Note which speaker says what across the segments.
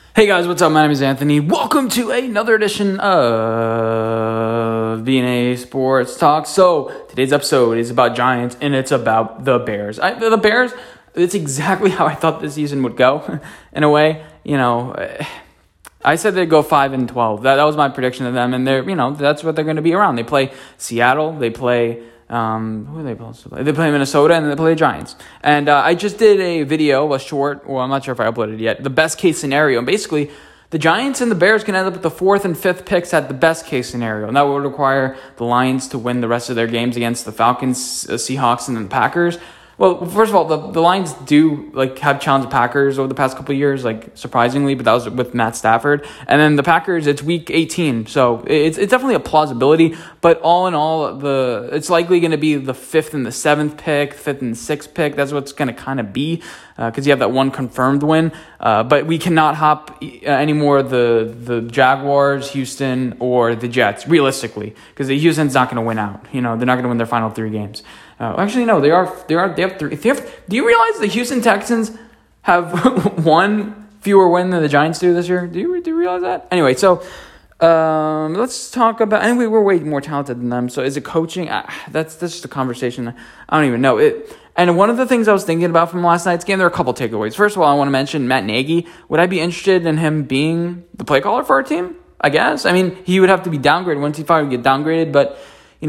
Speaker 1: Hey guys, what's up? My name is Anthony. Welcome to another edition of BNA Sports Talk. So today's episode is about Giants and it's about the Bears. The Bears, it's exactly how I thought this season would go in a way. I said they'd go 5-12. That was my prediction of them, and that's what they're going to be around. They play Seattle, they play who are they supposed to play? They play Minnesota, and then they play the Giants. And I just did a video, a short, well, I'm not sure if I uploaded it yet, the best case scenario. And basically, the Giants and the Bears can end up with the 4th and 5th picks at the best case scenario. And that would require the Lions to win the rest of their games against the Falcons, Seahawks, and then the Packers. Well, first of all, the Lions do have challenged the Packers over the past couple of years, surprisingly, but that was with Matt Stafford. And then the Packers, it's week 18, so it's definitely a plausibility. But all in all, it's likely going to be the 5th and the 7th pick, 5th and 6th pick. That's what it's going to kind of be because you have that one confirmed win. But we cannot hop anymore the Jaguars, Houston, or the Jets realistically because the Houston's not going to win out. They're not going to win their final 3 games. Actually, no, they have 3. Do you realize the Houston Texans have one fewer win than the Giants do this year? Do you realize that? Anyway, so let's talk about. And we're way more talented than them. So is it coaching? That's just a conversation. I don't even know it. And one of the things I was thinking about from last night's game, there are a couple takeaways. First of all, I want to mention Matt Nagy. Would I be interested in him being the play caller for our team? I guess. I mean, he would have to be downgraded. Once he probably would get downgraded, but.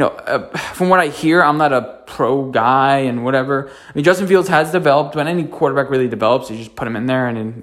Speaker 1: From what I hear, I'm not a pro guy and whatever. I mean, Justin Fields has developed. When any quarterback really develops, you just put him in there and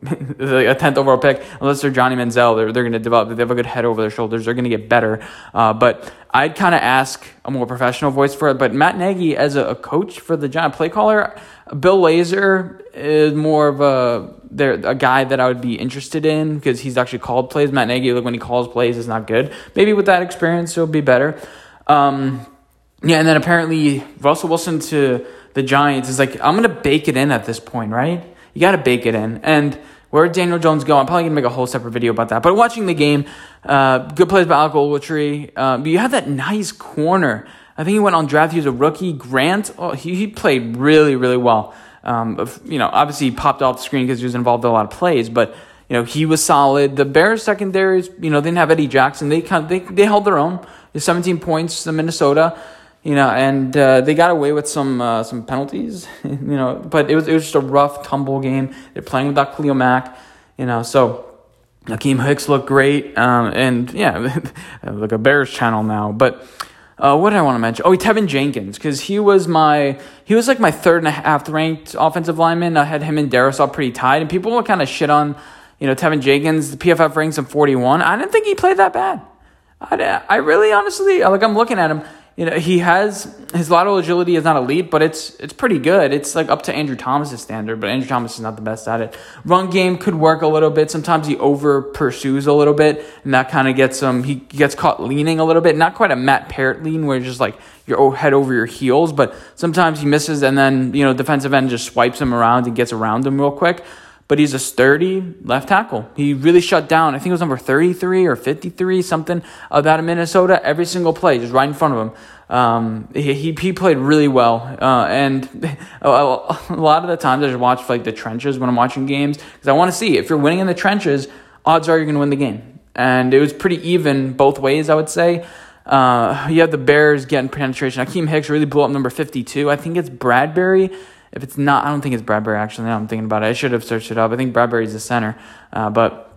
Speaker 1: a 10th overall pick, unless they're Johnny Manziel, they're going to develop. They have a good head over their shoulders. They're going to get better. But I'd kind of ask a more professional voice for it. But Matt Nagy as a coach for the Giants play caller, Bill Lazor is more of a guy that I would be interested in because he's actually called plays. Matt Nagy, when he calls plays, is not good. Maybe with that experience, it'll be better. And then apparently Russell Wilson to the Giants is I'm going to bake it in at this point, right? You got to bake it in. And where Daniel Jones go, I'm probably going to make a whole separate video about that. But watching the game, good plays by Alec Ogletree. But you have that nice corner. I think he went on draft. He was a rookie. Grant, he played really, really well. Obviously he popped off the screen because he was involved in a lot of plays, but he was solid. The Bears secondaries, they didn't have Eddie Jackson. They held their own. There's 17 points to Minnesota, and they got away with some penalties, but it was just a rough tumble game. They're playing without Khalil Mack, so Akeem Hicks looked great, and like a Bears channel now. But what did I want to mention? Tevin Jenkins, because he was like my 3rd and 1/2 ranked offensive lineman. I had him and Darrisaw pretty tied, and people would kind of shit on Tevin Jenkins. The PFF ranks him 41. I didn't think he played that bad. I really, honestly, I'm looking at him. He has his lateral agility is not elite, but it's pretty good. It's up to Andrew Thomas's standard, but Andrew Thomas is not the best at it. Run game could work a little bit. Sometimes he over pursues a little bit, and that kind of gets him. He gets caught leaning a little bit. Not quite a Matt Parrott lean where it's just your head over your heels, but sometimes he misses, and then defensive end just swipes him around and gets around him real quick. But he's a sturdy left tackle. He really shut down, I think it was number 33 or 53, something out of Minnesota, every single play, just right in front of him. He played really well. And a lot of the times I just watch the trenches when I'm watching games because I want to see if you're winning in the trenches, odds are you're going to win the game. And it was pretty even both ways, I would say. You have the Bears getting penetration. Akeem Hicks really blew up number 52. I think it's Bradbury. If it's not, I don't think it's Bradbury, actually. Now I'm thinking about it. I should have searched it up. I think Bradbury's the center. But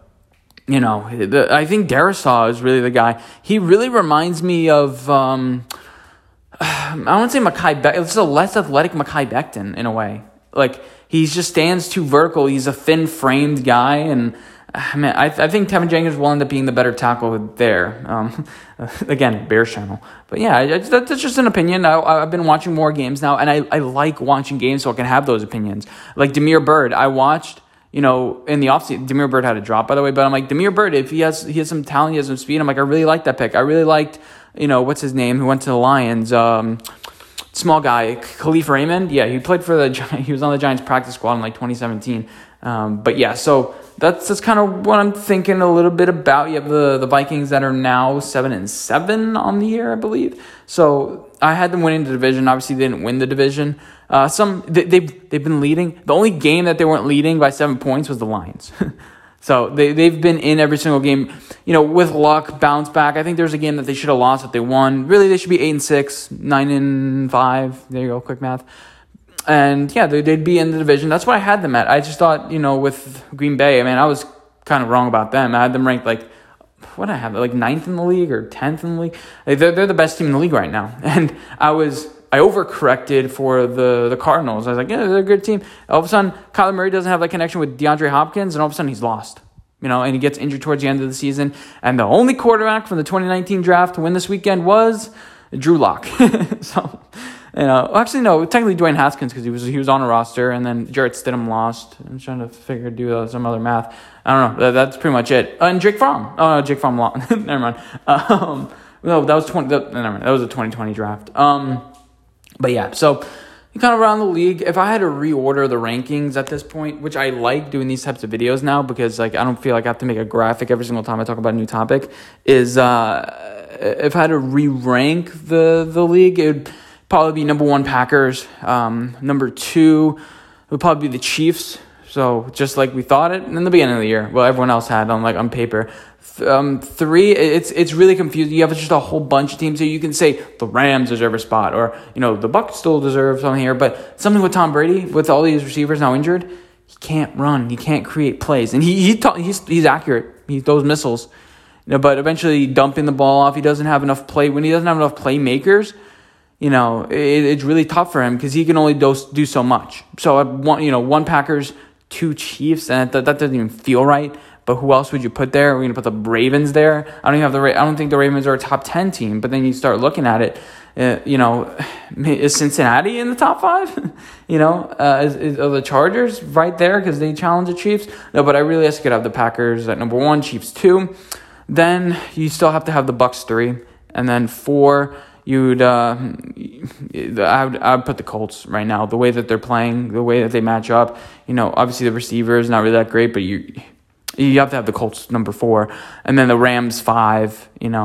Speaker 1: I think Darrisaw is really the guy. He really reminds me of, I wouldn't say Mekhi Becton. It's a less athletic Mekhi Becton in a way. He just stands too vertical. He's a thin-framed guy, and I think Tevin Jenkins will end up being the better tackle there. Again, Bears channel. But yeah, that's just an opinion. I've been watching more games now, and I like watching games so I can have those opinions. Like Damiere Byrd, I watched, in the offseason. Damiere Byrd had a drop, by the way, but I'm like, Damiere Byrd, if he has some talent, he has some speed, I'm like, I really like that pick. I really liked, what's his name, who went to the Lions, small guy, Khalif Raymond. Yeah, he played for he was on the Giants practice squad in 2017. But yeah, so that's kind of what I'm thinking a little bit about. You have the Vikings that are now 7-7 on the year, I believe. So I had them winning the division. Obviously, they didn't win the division. They've been leading. The only game that they weren't leading by 7 points was the Lions. So they've been in every single game, with luck, bounce back. I think there's a game that they should have lost that they won. Really, they should be 8-6, 9-5. There you go, quick math. And yeah, they'd be in the division. That's what I had them at. I just thought, with Green Bay, I was kind of wrong about them. I had them ranked like 9th in the league or 10th in the league. They're the best team in the league right now. And I overcorrected for the Cardinals. I was like, yeah, they're a good team. All of a sudden, Kyler Murray doesn't have that connection with DeAndre Hopkins, and all of a sudden he's lost. And he gets injured towards the end of the season. And the only quarterback from the 2019 draft to win this weekend was Drew Lock. So, actually no, technically Dwayne Haskins because he was on a roster, and then Jarrett Stidham lost. I'm trying to do some other math. I don't know. That's pretty much it. And Jake Fromm. Oh no, Jake Fromm lost. Never mind. No, that was never mind. That was a 2020 draft. But yeah, so kind of around the league, if I had to reorder the rankings at this point, which I like doing these types of videos now because I don't feel like I have to make a graphic every single time I talk about a new topic, is if I had to re-rank the league, it would probably be number 1 Packers, number 2 would probably be the Chiefs. So just like we thought it in the beginning of the year, well, everyone else had on paper. 3, it's really confusing. You have just a whole bunch of teams here. You can say the Rams deserve a spot, or the Bucs still deserve something here. But something with Tom Brady, with all these receivers now injured, he can't run. He can't create plays, and he's accurate. He throws missiles, but eventually dumping the ball off. He doesn't have enough play. When he doesn't have enough playmakers, it's really tough for him because he can only do so much. So one Packers, 2 Chiefs, and that doesn't even feel right. But who else would you put there? We're going to put the Ravens there. I don't think the Ravens are a top 10 team. But then you start looking at it, is Cincinnati in the top 5? Are the Chargers right there because they challenge the Chiefs? No, but I really could have the Packers at number 1, Chiefs 2. Then you still have to have the Bucs 3, and then 4. I would put the Colts right now. The way that they're playing, the way that they match up. Obviously the receiver is not really that great, but you have to have the Colts number 4, and then the Rams 5.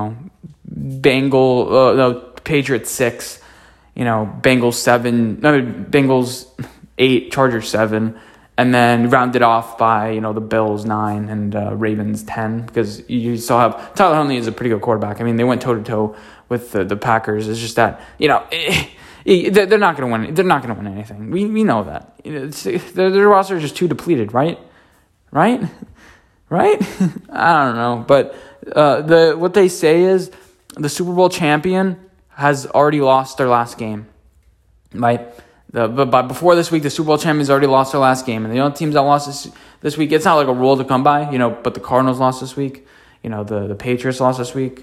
Speaker 1: Patriots 6. Bengals 7. Bengals 8. Chargers 7, and then rounded off by the Bills 9 and Ravens 10 because you still have Tyler Huntley is a pretty good quarterback. They went toe to toe with the Packers. It's just that they're not going to win. They're not going to win anything. We know that. Their roster is just too depleted, right? Right? I don't know, but what they say is the Super Bowl champion has already lost their last game, right? But before this week, the Super Bowl champions already lost their last game, and the only teams that lost this week, it's not like a rule to come by, But the Cardinals lost this week, the Patriots lost this week,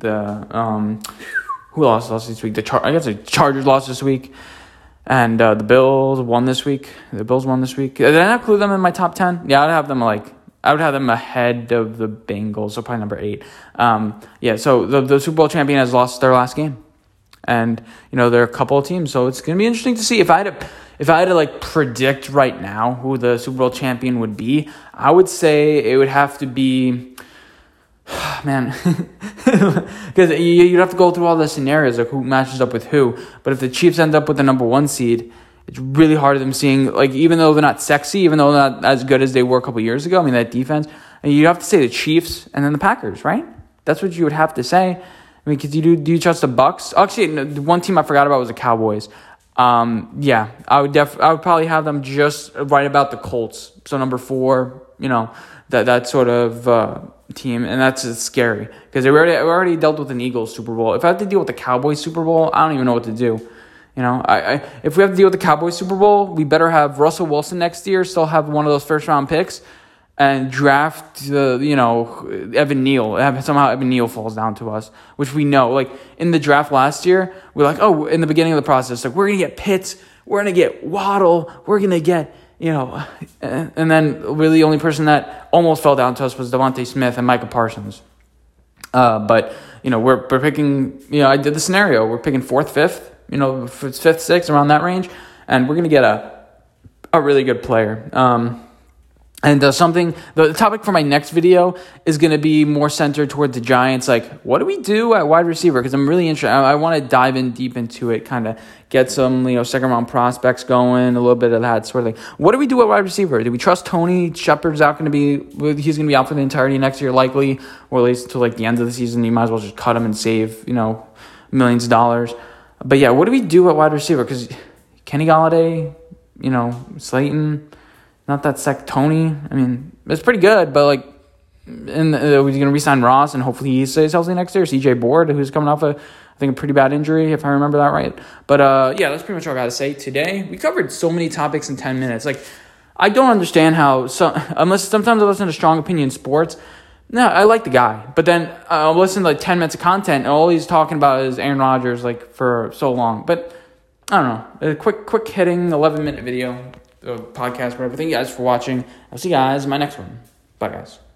Speaker 1: who else lost this week? I guess the Chargers lost this week. And the Bills won this week. Did I not include them in my top 10? Yeah, I would have them ahead of the Bengals, so probably number 8. So the Super Bowl champion has lost their last game. And, there are a couple of teams, so it's going to be interesting to see. If I had to predict right now who the Super Bowl champion would be, I would say it would have to be, man, because you'd have to go through all the scenarios, like who matches up with who. But if the Chiefs end up with the number 1 seed, it's really hard of them seeing, even though they're not sexy, even though they're not as good as they were a couple years ago, that defense, and you have to say the Chiefs and then the Packers, right? That's what you would have to say. Because do you trust the Bucs? Actually, no, the one team I forgot about was the Cowboys. I would probably have them just right about the Colts. So number 4, that sort of team, and that's scary because we already dealt with an Eagles Super Bowl. If I have to deal with the Cowboys Super Bowl, I don't even know what to do. If we have to deal with the Cowboys Super Bowl, we better have Russell Wilson next year, still have one of those first-round picks, and draft, Evan Neal. Somehow Evan Neal falls down to us, which we know. In the draft last year, we're in the beginning of the process, we're going to get Pitts, we're going to get Waddle, we're going to get, and then really the only person that almost fell down to us was Devontae Smith and Micah Parsons. But, we're picking, I did the scenario. We're picking 4th, 5th. If it's 5th, 6th, around that range, and we're going to get a really good player. And the topic for my next video is going to be more centered towards the Giants. Like, what do we do at wide receiver? Because I'm really interested. I want to dive in deep into it, kind of get some, second round prospects going, a little bit of that sort of thing. What do we do at wide receiver? Do we trust Tony? Shepard's out going to be, he's going to be out for the entirety next year, likely, or at least until the end of the season. You might as well just cut him and save, millions of dollars. But yeah, what do we do at wide receiver? Because Kenny Golladay, Slayton, not that sec Tony. I mean, it's pretty good, but we're going to re-sign Ross, and hopefully he stays healthy next year. CJ Board, who's coming off a pretty bad injury, if I remember that right. But yeah, that's pretty much all I got to say today. We covered so many topics in 10 minutes. I don't understand how, unless sometimes I listen to Strong Opinion Sports. No, I like the guy, but then I'll listen to 10 minutes of content, and all he's talking about is Aaron Rodgers for so long. But I don't know, a quick hitting 11-minute video. Podcast, whatever. Thank you guys for watching. I'll see you guys in my next one. Bye, guys.